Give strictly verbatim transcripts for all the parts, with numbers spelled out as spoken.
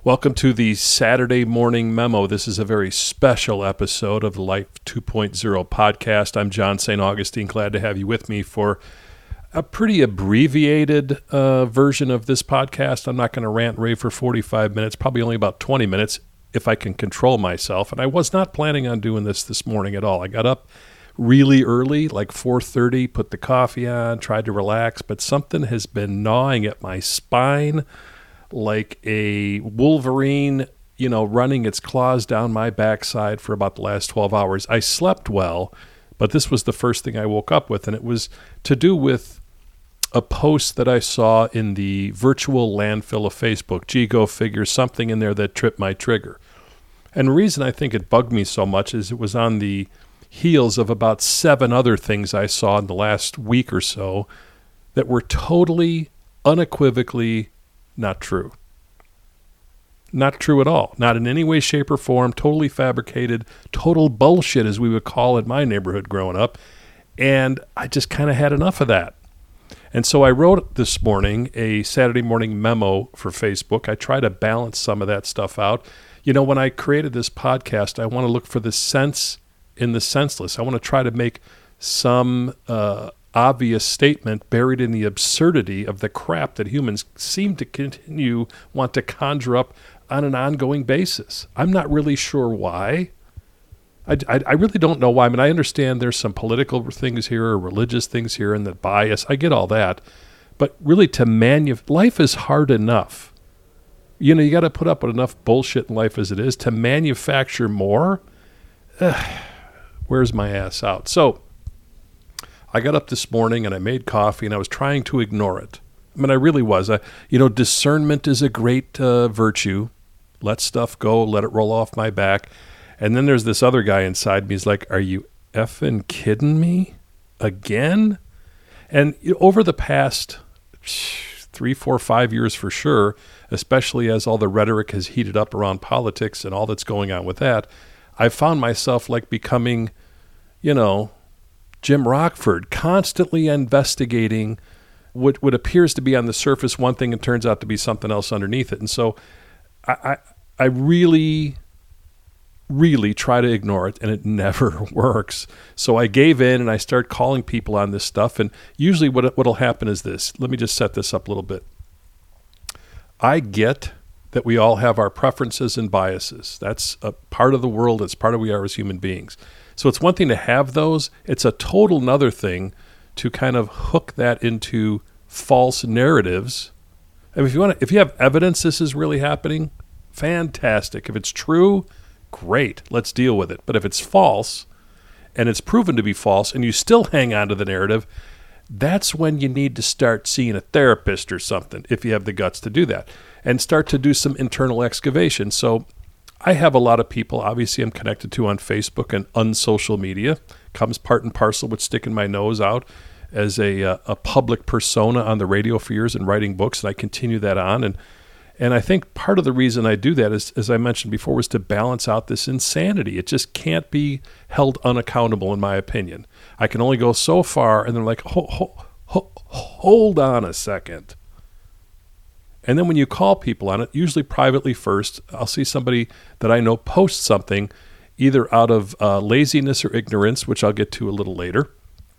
Welcome to the Saturday Morning Memo. This is a very special episode of the Life two point oh podcast. I'm John Saint Augustine. Glad to have you with me for a pretty abbreviated uh, version of this podcast. I'm not going to rant and rave for forty-five minutes, probably only about twenty minutes if I can control myself. And I was not planning on doing this this morning at all. I got up really early, like four thirty, put the coffee on, tried to relax, but something has been gnawing at my spine like a Wolverine, you know, running its claws down my backside for about the last twelve hours. I slept well, but this was the first thing I woke up with, and it was to do with a post that I saw in the virtual landfill of Facebook. Gee, go figure, something in there that tripped my trigger. And the reason I think it bugged me so much is it was on the heels of about seven other things I saw in the last week or so that were totally, unequivocally not true. Not true at all. Not in any way, shape, or form. Totally fabricated. Total bullshit, as we would call in my neighborhood growing up. And I just kind of had enough of that. And so I wrote this morning a Saturday morning memo for Facebook. I try to balance some of that stuff out. You know, when I created this podcast, I want to look for the sense in the senseless. I want to try to make some uh, obvious statement buried in the absurdity of the crap that humans seem to continue want to conjure up on an ongoing basis. I'm not really sure why. I, I, I really don't know why. I mean, I understand there's some political things here or religious things here and the bias. I get all that. But really to manu- life is hard enough. You know, you got to put up with enough bullshit in life as it is. To manufacture more, ugh, where's my ass out? So I got up this morning and I made coffee and I was trying to ignore it. I mean, I really was. I, you know, discernment is a great uh, virtue. Let stuff go, let it roll off my back. And then there's this other guy inside me. He's like, are you effing kidding me again? And you know, over the past three, four, five years for sure, especially as all the rhetoric has heated up around politics and all that's going on with that, I've found myself like becoming, you know, Jim Rockford, constantly investigating what what appears to be on the surface one thing and turns out to be something else underneath it. And so I, I, I really, really try to ignore it, and it never works. So I gave in, and I start calling people on this stuff. And usually what what'll happen is this. Let me just set this up a little bit. I get that we all have our preferences and biases. That's a part of the world. It's part of who we are as human beings. So it's one thing to have those. It's a total another thing to kind of hook that into false narratives. I mean, if you want to, if you have evidence this is really happening, fantastic. If it's true, great. Let's deal with it. But if it's false and it's proven to be false and you still hang on to the narrative, that's when you need to start seeing a therapist or something, if you have the guts to do that, and start to do some internal excavation. So I have a lot of people, obviously I'm connected to on Facebook and unsocial media. Comes part and parcel with sticking my nose out as a uh, a public persona on the radio for years and writing books, and I continue that on. And and I think part of the reason I do that is, as I mentioned before, was to balance out this insanity. It just can't be held unaccountable, in my opinion. I can only go so far, and they're like, ho, ho, ho, hold on a second. And then when you call people on it, usually privately first, I'll see somebody that I know post something either out of uh, laziness or ignorance, which I'll get to a little later.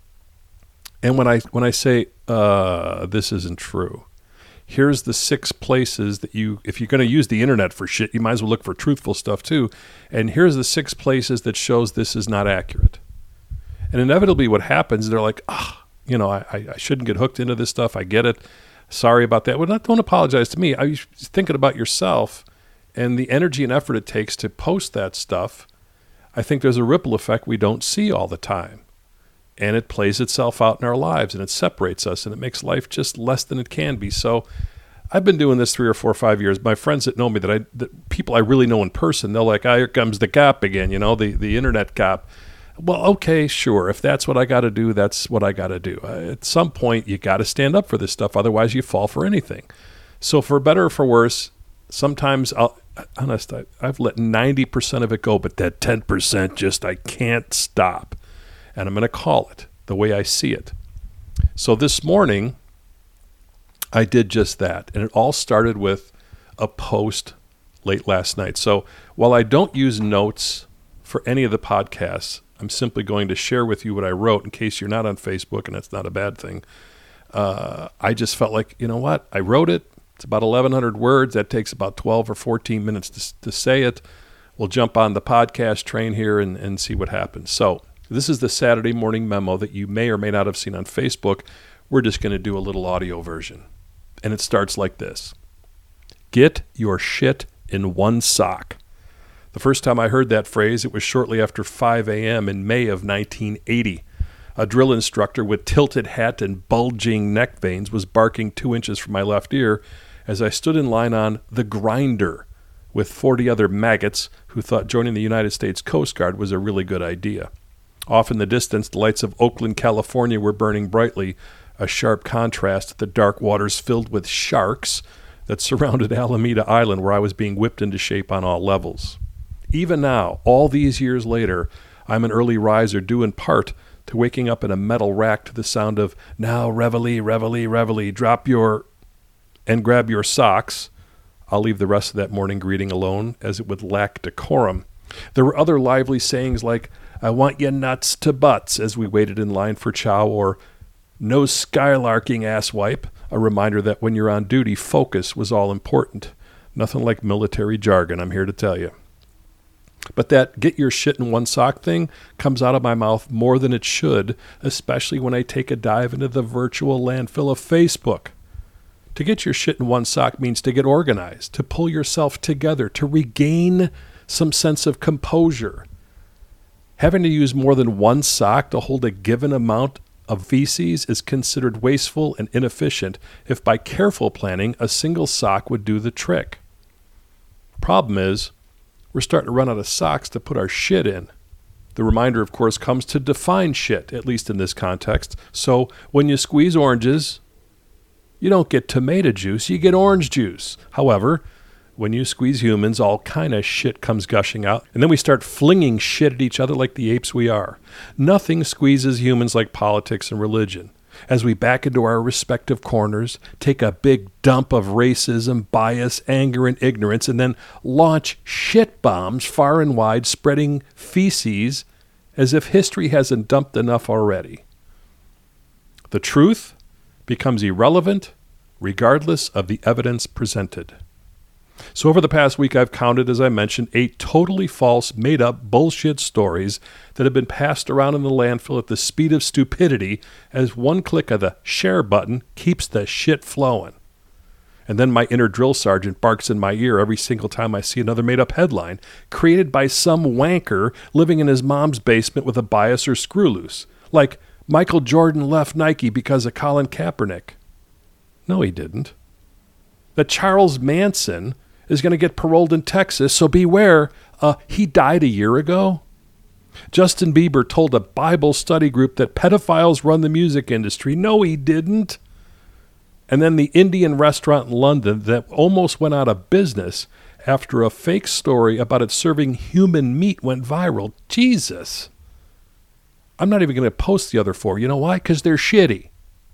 And when I when I say, uh, this isn't true, here's the six places that you, if you're going to use the internet for shit, you might as well look for truthful stuff too. And here's the six places that shows this is not accurate. And inevitably what happens, they're like, ah, you know, I, I shouldn't get hooked into this stuff. I get it. Sorry about that. Well, not, don't apologize to me. I was thinking about yourself and the energy and effort it takes to post that stuff. I think there's a ripple effect we don't see all the time. And it plays itself out in our lives, and it separates us, and it makes life just less than it can be. So I've been doing this three or four or five years. My friends that know me, that I, that people I really know in person, they're like, ah, here comes the cop again, you know, the, the internet cop. Well, okay, sure. If that's what I got to do, that's what I got to do. Uh, at some point, you got to stand up for this stuff. Otherwise, you fall for anything. So for better or for worse, sometimes I'll, honest, I, I've let ninety percent of it go, but that ten percent just, I can't stop. And I'm going to call it the way I see it. So this morning, I did just that. And it all started with a post late last night. So while I don't use notes for any of the podcasts, I'm simply going to share with you what I wrote in case you're not on Facebook, and that's not a bad thing. Uh, I just felt like, you know what? I wrote it. It's about eleven hundred words. That takes about twelve or fourteen minutes to, to say it. We'll jump on the podcast train here and, and see what happens. So this is the Saturday morning memo that you may or may not have seen on Facebook. We're just going to do a little audio version. And it starts like this. Get your shit in one sock. The first time I heard that phrase, it was shortly after five a.m. in May of nineteen eighty. A drill instructor with tilted hat and bulging neck veins was barking two inches from my left ear as I stood in line on the grinder with forty other maggots who thought joining the United States Coast Guard was a really good idea. Off in the distance, the lights of Oakland, California were burning brightly, a sharp contrast to the dark waters filled with sharks that surrounded Alameda Island, where I was being whipped into shape on all levels. Even now, all these years later, I'm an early riser due in part to waking up in a metal rack to the sound of, now reveille, reveille, reveille, drop your, and grab your socks. I'll leave the rest of that morning greeting alone, as it would lack decorum. There were other lively sayings like, I want you nuts to butts, as we waited in line for chow, or no skylarking, asswipe, a reminder that when you're on duty, focus was all important. Nothing like military jargon, I'm here to tell you. But that get your shit in one sock thing comes out of my mouth more than it should, especially when I take a dive into the virtual landfill of Facebook. To get your shit in one sock means to get organized, to pull yourself together, to regain some sense of composure. Having to use more than one sock to hold a given amount of feces is considered wasteful and inefficient if by careful planning a single sock would do the trick. Problem is, we're starting to run out of socks to put our shit in. The reminder, of course, comes to define shit, at least in this context. So when you squeeze oranges, you don't get tomato juice, you get orange juice. However, when you squeeze humans, all kind of shit comes gushing out, and then we start flinging shit at each other like the apes we are. Nothing squeezes humans like politics and religion. As we back into our respective corners, take a big dump of racism, bias, anger, and ignorance, and then launch shit bombs far and wide, spreading feces as if history hasn't dumped enough already. The truth becomes irrelevant regardless of the evidence presented. So over the past week, I've counted, as I mentioned, eight totally false, made-up bullshit stories that have been passed around in the landfill at the speed of stupidity as one click of the share button keeps the shit flowing. And then my inner drill sergeant barks in my ear every single time I see another made-up headline created by some wanker living in his mom's basement with a bias or screw loose, like Michael Jordan left Nike because of Colin Kaepernick. No, he didn't. That Charles Manson is going to get paroled in Texas, so beware, uh, he died a year ago. Justin Bieber told a Bible study group that pedophiles run the music industry. No, he didn't. And then the Indian restaurant in London that almost went out of business after a fake story about it serving human meat went viral. Jesus. I'm not even going to post the other four. You know why? Because they're shitty.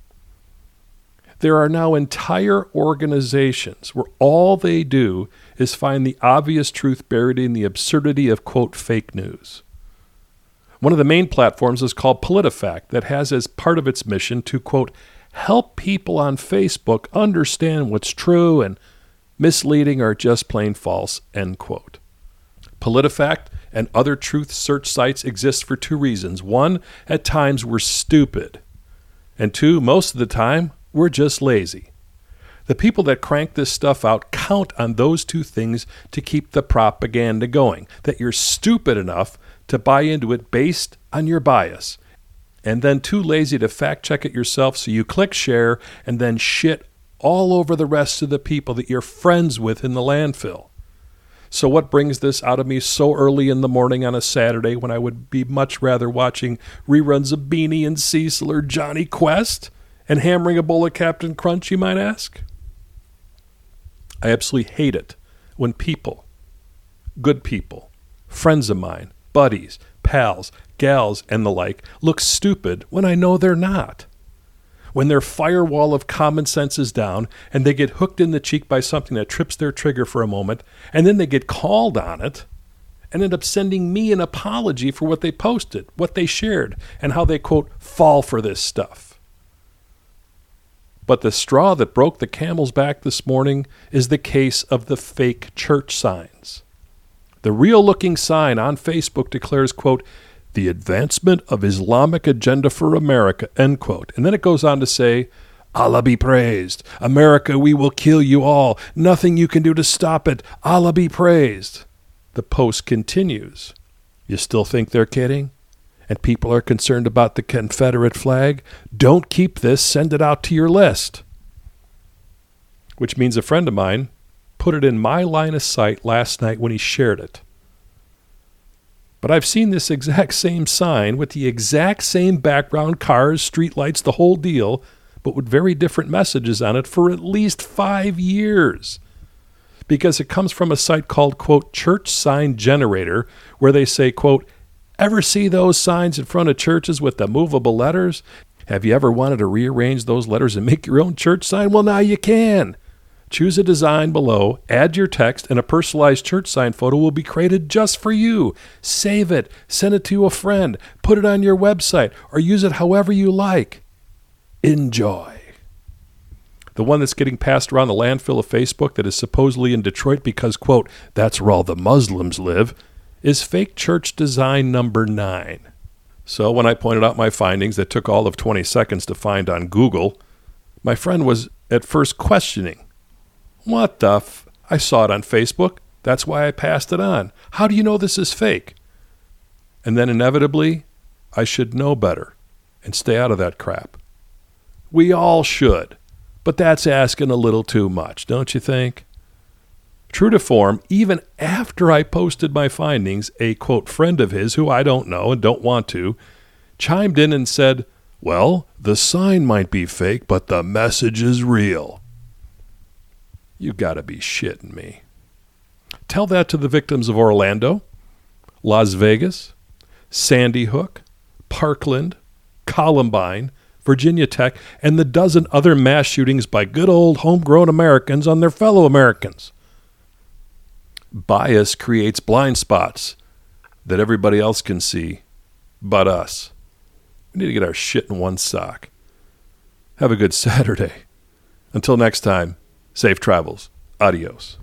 There are now entire organizations where all they do is find the obvious truth buried in the absurdity of, quote, fake news. One of the main platforms is called PolitiFact, that has as part of its mission to, quote, help people on Facebook understand what's true and misleading or just plain false, end quote. PolitiFact and other truth search sites exist for two reasons. One, at times we're stupid. And two, most of the time, we're just lazy. The people that crank this stuff out count on those two things to keep the propaganda going, that you're stupid enough to buy into it based on your bias, and then too lazy to fact check it yourself, so you click share and then shit all over the rest of the people that you're friends with in the landfill. So what brings this out of me so early in the morning on a Saturday when I would be much rather watching reruns of Beanie and Cecil or Johnny Quest and hammering a bowl of Captain Crunch, you might ask? I absolutely hate it when people, good people, friends of mine, buddies, pals, gals, and the like, look stupid when I know they're not. when their firewall of common sense is down and they get hooked in the cheek by something that trips their trigger for a moment, and then they get called on it and end up sending me an apology for what they posted, what they shared, and how they, quote, fall for this stuff. But the straw that broke the camel's back this morning is the case of the fake church signs. The real-looking sign on Facebook declares, quote, the advancement of Islamic agenda for America, end quote. And then it goes on to say, Allah be praised. America, we will kill you all. Nothing you can do to stop it. Allah be praised. The post continues. You still think they're kidding? And people are concerned about the Confederate flag? Don't keep this. Send it out to your list. Which means a friend of mine put it in my line of sight last night when he shared it. But I've seen this exact same sign with the exact same background, cars, streetlights, the whole deal, but with very different messages on it for at least five years. Because it comes from a site called, quote, Church Sign Generator, where they say, quote, ever see those signs in front of churches with the movable letters? Have you ever wanted to rearrange those letters and make your own church sign? Well, now you can. Choose a design below, add your text, and a personalized church sign photo will be created just for you. Save it, send it to a friend, put it on your website, or use it however you like. Enjoy. The one that's getting passed around the landfill of Facebook that is supposedly in Detroit because, quote, that's where all the Muslims live, is fake church design number nine. So when I pointed out my findings that took all of twenty seconds to find on Google, my friend was at first questioning. What the f... I saw it on Facebook. That's why I passed it on. How do you know this is fake? And then inevitably, I should know better and stay out of that crap. We all should. But that's asking a little too much, don't you think? True to form, even after I posted my findings, a, quote, friend of his, who I don't know and don't want to, chimed in and said, well, the sign might be fake, but the message is real. You gotta be shitting me. Tell that to the victims of Orlando, Las Vegas, Sandy Hook, Parkland, Columbine, Virginia Tech, and the dozen other mass shootings by good old homegrown Americans on their fellow Americans. Bias creates blind spots that everybody else can see but us. We need to get our shit in one sock. Have a good Saturday. Until next time, safe travels. Adios.